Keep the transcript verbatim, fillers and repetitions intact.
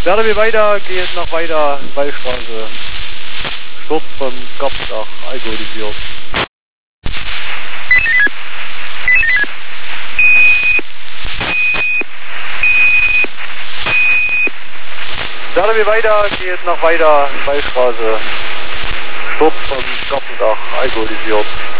Werde wir weiter, geht nach weiter, Wallstraße. Sturz vom Kopfdach, alkoholisiert. Werde wir weiter, geht nach weiter, Wallstraße. Sturz vom Kopfdach, alkoholisiert.